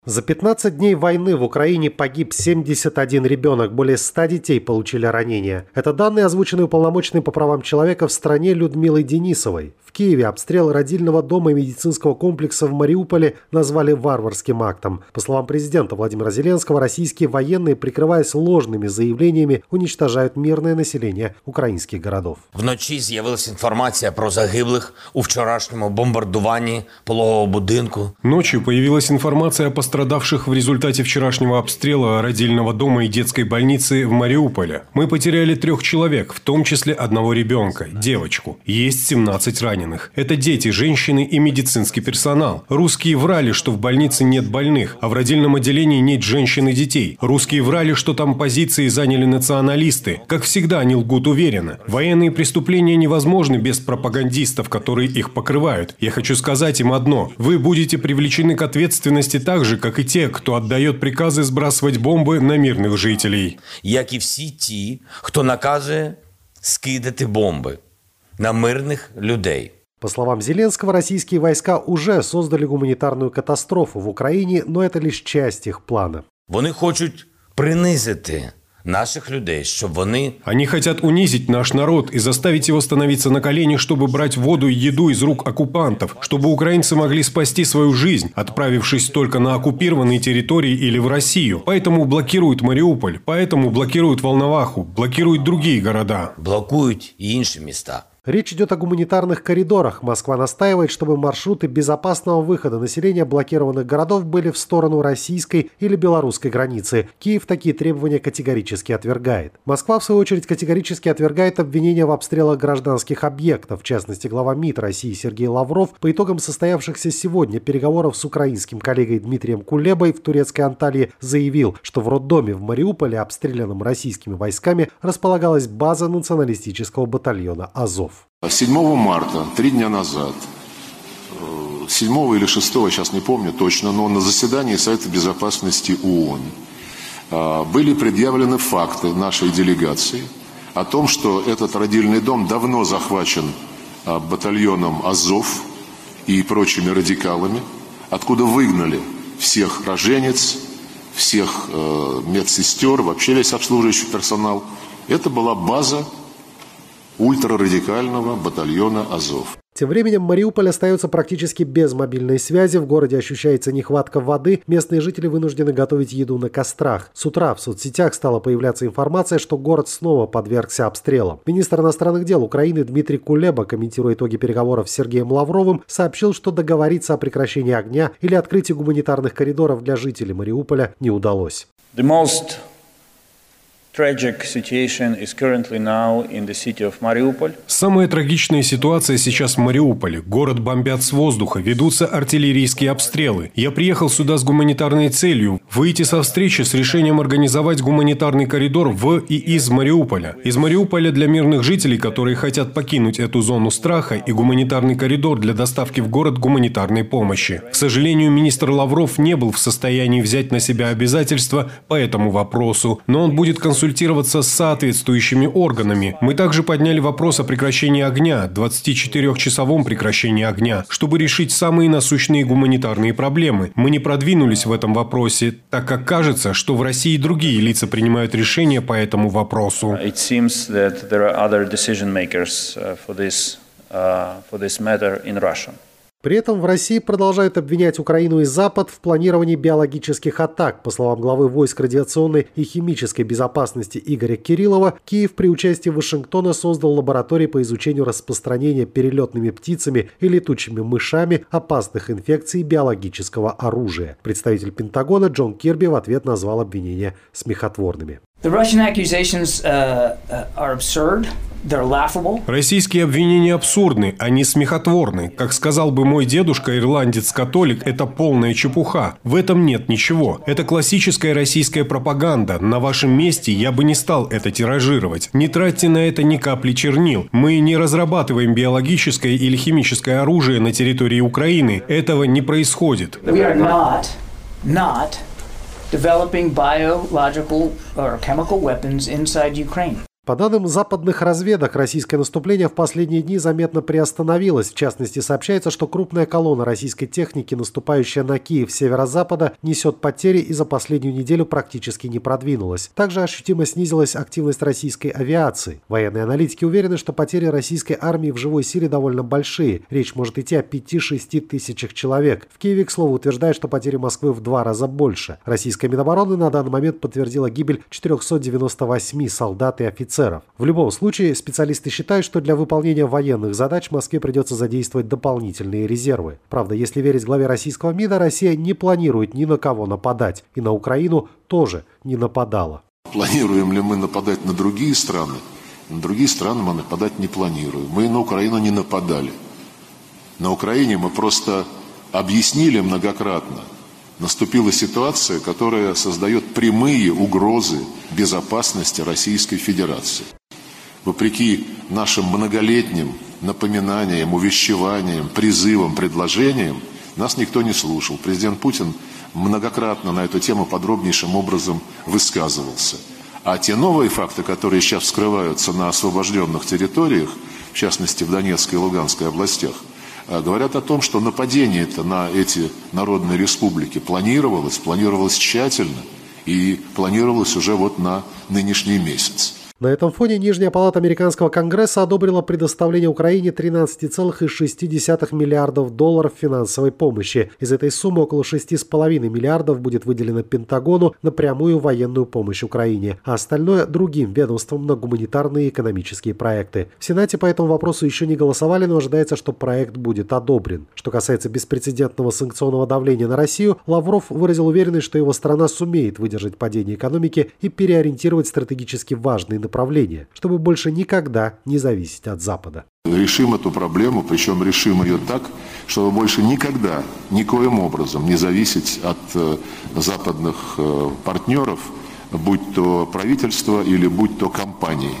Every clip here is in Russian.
За 15 дней войны в Украине погиб 71 ребенок, более 100 детей получили ранения. Это данные, озвученные уполномоченной по правам человека в стране Людмилой Денисовой. В Киеве обстрел родильного дома и медицинского комплекса в Мариуполе назвали варварским актом. По словам президента Владимира Зеленского, российские военные, прикрываясь ложными заявлениями, уничтожают мирное население украинских городов. Вночі з'явилась інформація про загиблих у вчорашньому бомбардуванні пологового будинку. Ночью появилась информация о пострадавших в результате вчерашнего обстрела родильного дома и детской больницы в Мариуполе. Мы потеряли 3 человек, в том числе одного ребенка, девочку. Есть 17 раненых. Это дети, женщины и медицинский персонал. Русские врали, что в больнице нет больных, а в родильном отделении нет женщин и детей. Русские врали, что там позиции заняли националисты. Как всегда, они лгут уверенно. Военные преступления невозможны без пропагандистов, которые их покрывают. Я хочу сказать им одно. Вы будете привлечены к ответственности так же, как и те, кто отдает приказы сбрасывать бомбы на мирных жителей. Як і всі ті, хто наказує скидати бомби на мирных людей. По словам Зеленского, российские войска уже создали гуманитарную катастрофу в Украине, но это лишь часть их плана. Вони хочуть принизити наших людей, щоб вони... Они хотят унизить наш народ и заставить его становиться на колени, чтобы брать воду и еду из рук оккупантов, чтобы украинцы могли спасти свою жизнь, отправившись только на оккупированные территории или в Россию. Поэтому блокируют Мариуполь, поэтому блокируют Волноваху, блокируют другие города. Блокують і інші міста. Речь идет о гуманитарных коридорах. Москва настаивает, чтобы маршруты безопасного выхода населения блокированных городов были в сторону российской или белорусской границы. Киев такие требования категорически отвергает. Москва, в свою очередь, категорически отвергает обвинения в обстрелах гражданских объектов. В частности, глава МИД России Сергей Лавров по итогам состоявшихся сегодня переговоров с украинским коллегой Дмитрием Кулебой в турецкой Анталии заявил, что в роддоме в Мариуполе, обстрелянном российскими войсками, располагалась база националистического батальона «Азов». 7 марта, 3 дня назад, 7 или 6, сейчас не помню точно, но на заседании Совета Безопасности ООН были предъявлены факты нашей делегации о том, что этот родильный дом давно захвачен батальоном «Азов» и прочими радикалами, откуда выгнали всех роженец, всех медсестер, вообще весь обслуживающий персонал. Это была база ультрарадикального батальона «Азов». Тем временем Мариуполь остается практически без мобильной связи, в городе ощущается нехватка воды, местные жители вынуждены готовить еду на кострах. С утра в соцсетях стала появляться информация, что город снова подвергся обстрелам. Министр иностранных дел Украины Дмитрий Кулеба, комментируя итоги переговоров с Сергеем Лавровым, сообщил, что договориться о прекращении огня или открытии гуманитарных коридоров для жителей Мариуполя не удалось. Самая трагичная ситуация сейчас в Мариуполе. Город бомбят с воздуха, ведутся артиллерийские обстрелы. Я приехал сюда с гуманитарной целью – выйти со встречи с решением организовать гуманитарный коридор в и из Мариуполя. Из Мариуполя для мирных жителей, которые хотят покинуть эту зону страха, и гуманитарный коридор для доставки в город гуманитарной помощи. К сожалению, министр Лавров не был в состоянии взять на себя обязательства по этому вопросу, но он будет консультироваться с соответствующими органами. Мы также подняли вопрос о прекращении огня, 24-часовом прекращении огня, чтобы решить самые насущные гуманитарные проблемы. Мы не продвинулись в этом вопросе, так как кажется, что в России другие лица принимают решения по этому вопросу. При этом в России продолжают обвинять Украину и Запад в планировании биологических атак. По словам главы войск радиационной и химической безопасности Игоря Кириллова, Киев при участии Вашингтона создал лаборатории по изучению распространения перелетными птицами и летучими мышами опасных инфекций биологического оружия. Представитель Пентагона Джон Кирби в ответ назвал обвинения смехотворными. Российские обвинения абсурдны, они смехотворны. Как сказал бы мой дедушка, ирландец-католик, это полная чепуха. В этом нет ничего. Это классическая российская пропаганда. На вашем месте я бы не стал это тиражировать. Не тратьте на это ни капли чернил. Мы не разрабатываем биологическое или химическое оружие на территории Украины. Этого не происходит. Developing biological or chemical weapons inside Ukraine. По данным западных разведок, российское наступление в последние дни заметно приостановилось. В частности, сообщается, что крупная колонна российской техники, наступающая на Киев с северо-запада, несет потери и за последнюю неделю практически не продвинулась. Также ощутимо снизилась активность российской авиации. Военные аналитики уверены, что потери российской армии в живой силе довольно большие. Речь может идти о 5-6 тысячах человек. В Киеве, к слову, утверждают, что потери Москвы в 2 раза больше. Российская Минобороны на данный момент подтвердила гибель 498 солдат и офицеров. В любом случае, специалисты считают, что для выполнения военных задач Москве придется задействовать дополнительные резервы. Правда, если верить главе российского МИДа, Россия не планирует ни на кого нападать. И на Украину тоже не нападала. Планируем ли мы нападать на другие страны? На другие страны мы нападать не планируем. Мы на Украину не нападали. На Украине мы просто объяснили многократно. Наступила ситуация, которая создает прямые угрозы безопасности Российской Федерации. Вопреки нашим многолетним напоминаниям, увещеваниям, призывам, предложениям, нас никто не слушал. Президент Путин многократно на эту тему подробнейшим образом высказывался. А те новые факты, которые сейчас вскрываются на освобожденных территориях, в частности в Донецкой и Луганской областях, говорят о том, что нападение-то на эти народные республики планировалось тщательно и планировалось уже вот на нынешний месяц. На этом фоне Нижняя палата Американского конгресса одобрила предоставление Украине $13,6 миллиардов финансовой помощи. Из этой суммы около 6,5 миллиардов будет выделено Пентагону на прямую военную помощь Украине, а остальное другим ведомствам на гуманитарные и экономические проекты. В Сенате по этому вопросу еще не голосовали, но ожидается, что проект будет одобрен. Что касается беспрецедентного санкционного давления на Россию, Лавров выразил уверенность, что его страна сумеет выдержать падение экономики и переориентировать стратегически важные направления, чтобы больше никогда не зависеть от Запада. Решим эту проблему, причем решим ее так, чтобы больше никогда, никоим образом не зависеть от западных партнеров, будь то правительство или будь то компании,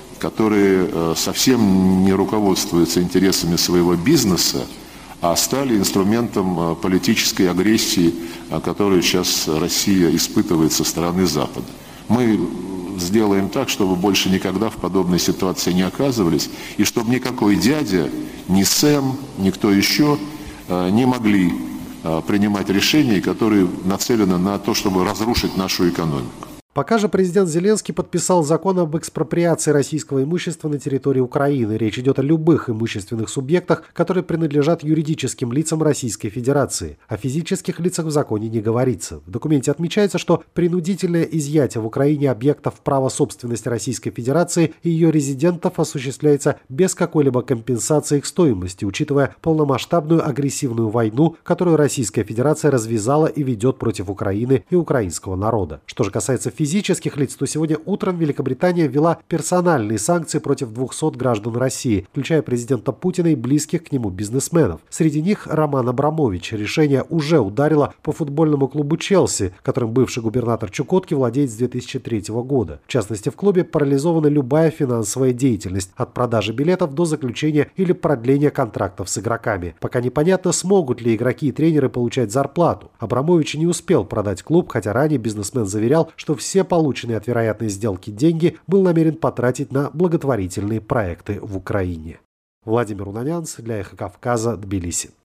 которые совсем не руководствуются интересами своего бизнеса, а стали инструментом политической агрессии, которую сейчас Россия испытывает со стороны Запада. Мы сделаем так, чтобы больше никогда в подобной ситуации не оказывались, и чтобы никакой дядя, ни Сэм, никто еще не могли принимать решения, которые нацелены на то, чтобы разрушить нашу экономику. Пока же президент Зеленский подписал закон об экспроприации российского имущества на территории Украины. Речь идет о любых имущественных субъектах, которые принадлежат юридическим лицам Российской Федерации. О физических лицах в законе не говорится. В документе отмечается, что принудительное изъятие в Украине объектов права собственности Российской Федерации и ее резидентов осуществляется без какой-либо компенсации их стоимости, учитывая полномасштабную агрессивную войну, которую Российская Федерация развязала и ведет против Украины и украинского народа. Что же касается физических лиц, то сегодня утром Великобритания ввела персональные санкции против 200 граждан России, включая президента Путина и близких к нему бизнесменов. Среди них Роман Абрамович. Решение уже ударило по футбольному клубу «Челси», которым бывший губернатор Чукотки владеет с 2003 года. В частности, в клубе парализована любая финансовая деятельность, от продажи билетов до заключения или продления контрактов с игроками. Пока непонятно, смогут ли игроки и тренеры получать зарплату. Абрамович не успел продать клуб, хотя ранее бизнесмен заверял, что все полученные от вероятной сделки деньги был намерен потратить на благотворительные проекты в Украине. Владимир Унанянц для «Эхо Кавказа», Тбилиси.